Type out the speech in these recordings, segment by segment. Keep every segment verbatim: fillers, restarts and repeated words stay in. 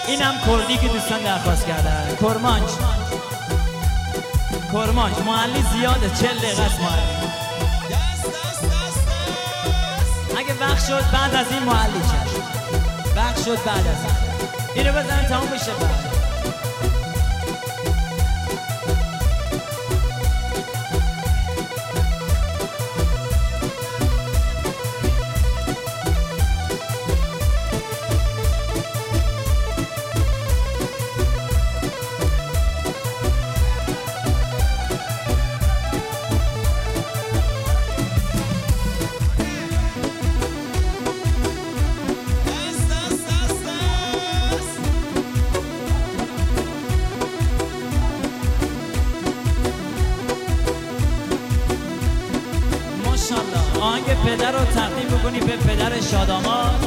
اینم کردی که دوستان درخواست کردن. کرمانج کرمانج محلی زیاده، چل دقیقه است محلی. اگه وقت شد بعد از این محلی شد، وقت شد بعد از این اینو بزنن تمام بشه بعد. آهنگ پدر رو تقدیم بکنی به پدر شادامان.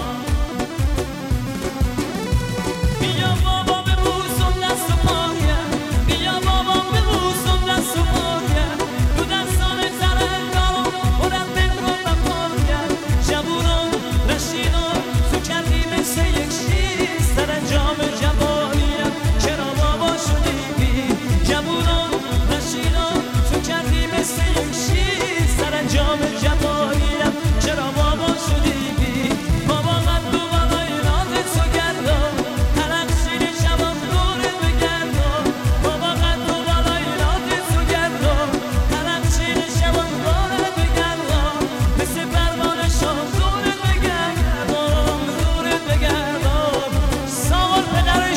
بیا بابا ببوسم دست و پایم، بیا بابا ببوسم دست و پایم، تو دستان ترندارم خودم بگرم و پایم. جوونان رشیدان تو کردی مثل یک شیر، سرانجام جوانیم چرا بابا شدی بی. جوونان رشیدان تو کردی مثل یک شیر، سرانجام جوانیم چرا بابا شدی بی. بابا قد و بالای ناز تو گردم، تلخشین شبم دورت بگردم. بابا قد و بالای ناز تو گردم، تلخشین شبم دورت بگردم. مثل پروانه شام دورت بگردم، دورت بگردم. ساغر پدر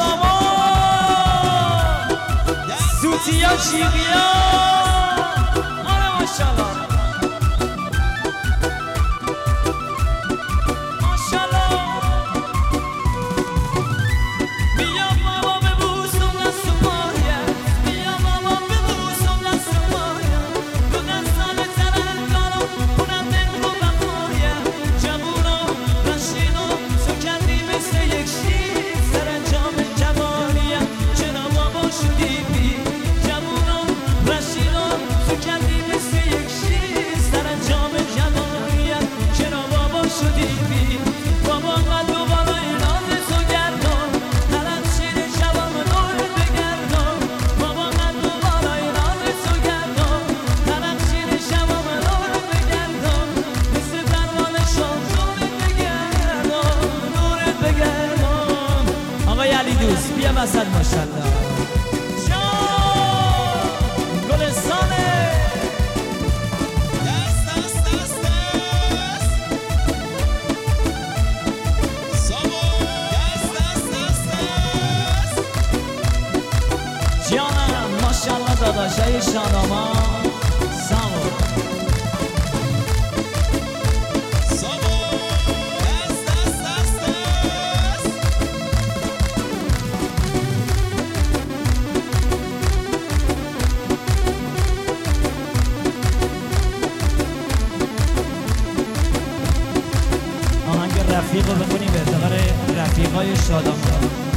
شادامان، سوتیا شیقیا، آره ماشالله. بیا وسط ماشالله جان گلستانه. دست دست دست دست سامو، دست دست دست دست جانم ماشالله داداشای شادامان. سامو رفیق رو بکنیم به اعتبار رفیقای شادامان.